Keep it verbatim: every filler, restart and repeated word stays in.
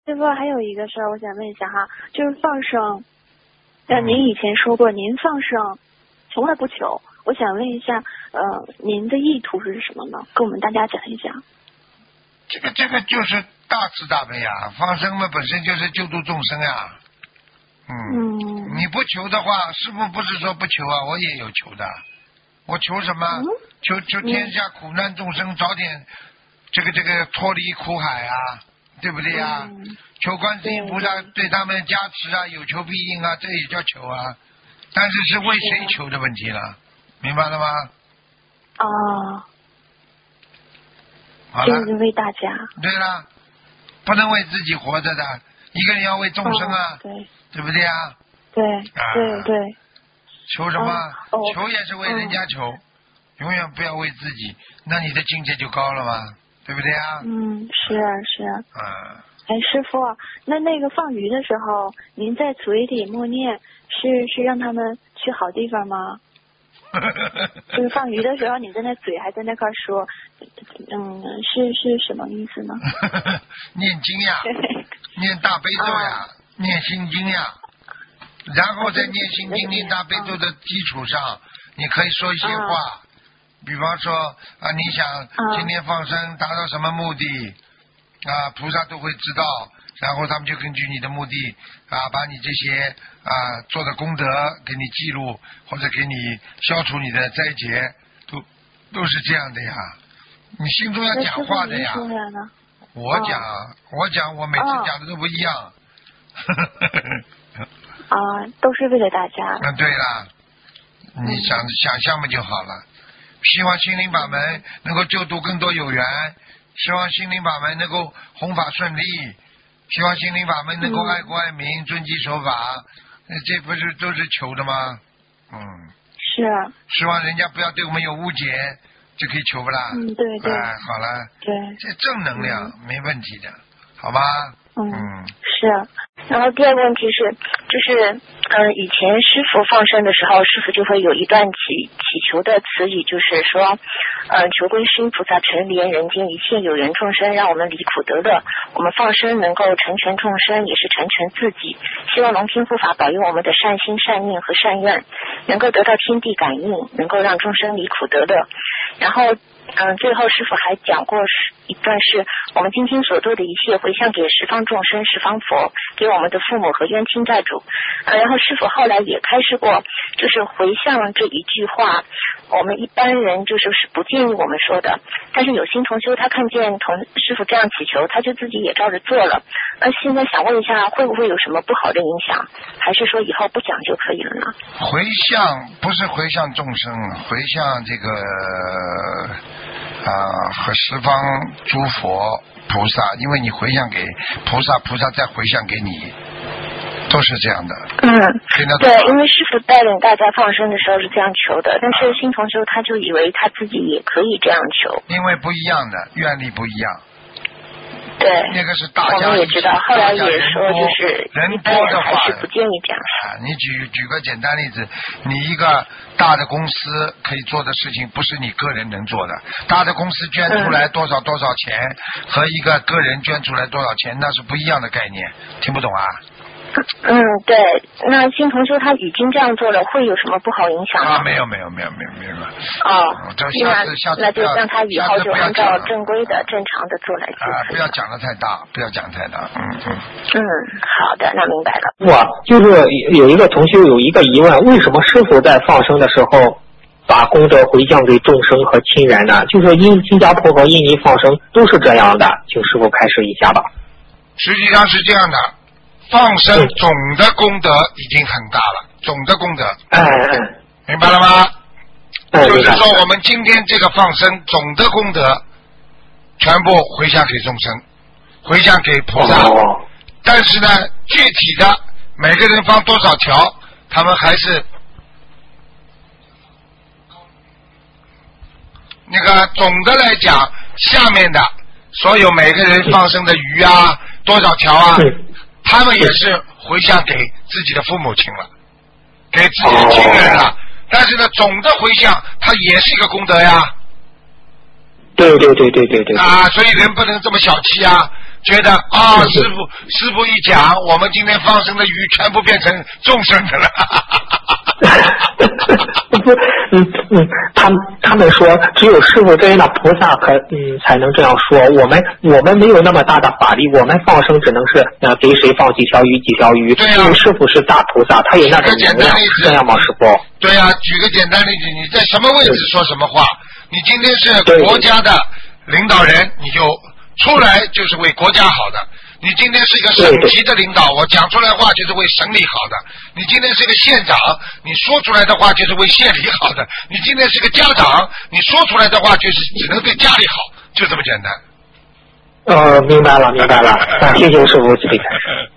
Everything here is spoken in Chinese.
师傅还有一个事儿，我想问一下哈，就是放生。呃，您以前说过，您放生从来不求。我想问一下，呃，您的意图是什么呢？跟我们大家讲一讲。 这个这个就是大慈大悲啊，放生嘛本身就是救度众生呀。嗯， 嗯你不求的话，师父不是说不求啊，我也有求的。我求什么？ 嗯、 求求天下苦难众生早点这个这个脱离苦海啊，对不对呀？ 嗯、 求观世音菩萨对他们加持啊，有求必应啊，这也叫求啊。但是是为谁求的问题了，明白了吗？ 哦。 好了。 就是为大家。 对了，不能为自己活着的，一个人要为众生啊， 哦、对， 对不对啊？ 对， 啊对对。 求什么？ 哦、 求也是为人家求、嗯，永远不要为自己，那你的境界就高了嘛，对不对啊？ 嗯，是是。 嗯。 哎，师傅，那那个放鱼的时候，您在嘴里默念，是是让他们去好地方吗？就是放鱼的时候，你在那嘴还在那块说，嗯，是是什么意思呢？ 念经呀，念大悲咒呀，啊、念心经呀，然后在念心经、念大悲咒的基础上，你可以说一些话，啊、比方说啊，你想今天放生达到什么目的？啊，菩萨都会知道，然后他们就根据你的目的啊，把你这些啊做的功德给你记录，或者给你消除你的灾劫，都都是这样的呀。你心中要讲话的呀。我讲，哦、我讲，我每次讲的都不一样。 啊，都是为了大家。 嗯，对了，你想、嗯、想象嘛就好了。希望心灵法门能够救度更多有缘。希望心灵法门能够弘法顺利，希望心灵法门能够爱国爱民、嗯、遵纪守法，这不是都是求的吗？嗯， 是啊。 希望人家不要对我们有误解，就可以求不啦？ 嗯，对对。 哎，好了。 对。 这正能量、嗯、没问题的，好吧？ 嗯，嗯是啊。然后第二个问题是，就是嗯、呃，以前师父放生的时候，师父就会有一段祈祈求的词语，就是说，呃，求观世音菩萨承怜人间一切有缘众生，让我们离苦得乐。我们放生能够成全众生，也是成全自己。希望龙天护法保佑我们的善心、善念和善愿，能够得到天地感应，能够让众生离苦得乐。然后。嗯，最后师父还讲过一段是我们今天所做的一切回向给十方众生、十方佛，给我们的父母和冤亲债主。呃，然后师父后来也开示过，就是回向这一句话，我们一般人就是是不建议我们说的，但是有心同修他看见同师父这样祈求，他就自己也照着做了。那现在想问一下，会不会有什么不好的影响，还是说以后不讲就可以了呢？ 回向不是回向众生，回向这个啊、呃、和十方诸佛菩萨，因为你回向给菩萨，菩萨再回向给你，都是这样的。 嗯，对，因为师父带领大家放生的时候是这样求的，但是新同修他就以为他自己也可以这样求， 因为不一样的愿力不一样。 对， 那个是大家我们也知道，后来也说就是人多的话， 还是不建议这样。 啊，你举举个简单例子，你一个大的公司可以做的事情，不是你个人能做的。大的公司捐出来多少多少钱，嗯、和一个个人捐出来多少钱，那是不一样的概念，听不懂啊？ 嗯，对，那新同修他已经这样做了，会有什么不好影响吗？ 啊，没有没有没有没有没有。 哦， 这下次下次那就让他以后就按照正规的、正常的做来做。 啊，不要讲的太大，不要讲太大，嗯嗯。 嗯，好的，那明白了。 我就是有一个同修有一个疑问，为什么师父在放生的时候把功德回向给众生和亲人呢？就是因新加坡和印尼放生都是这样的，请师父开示一下吧。 实际上是这样的。放生总的功德已经很大了，总的功德， 嗯嗯， 明白了吗？ 嗯， 就是说我们今天这个放生总的功德，全部回向给众生，回向给菩萨。 哦、 但是呢，具体的每个人放多少条，他们还是那个总的来讲，下面的所有每个人放生的鱼啊，多少条啊？ 嗯， 他们也是回向给自己的父母亲了，给自己的亲人了，哦、但是呢，总的回向它也是一个功德呀。 对对对对对对。 啊，所以人不能这么小气啊！ 觉得啊、哦，师傅师傅一讲，我们今天放生的鱼全部变成众生的了。 不，嗯嗯，他们他们说只有师傅这样的菩萨可嗯才能这样说。我们我们没有那么大的法力，我们放生只能是呃给谁放几条鱼几条鱼。 对啊， 因为师傅是大菩萨，他有那种能量，这样吗，师傅？ 对啊，举个简单例子，你在什么位置说什么话？你今天是国家的领导人，你就出来就是为国家好的。你今天是一个省级的领导，我讲出来话就是为省里好的。你今天是个县长，你说出来的话就是为县里好的。你今天是个家长，你说出来的话就是只能对家里好，就这么简单。 呃，明白了，明白了。啊，谢谢师傅，这里开始。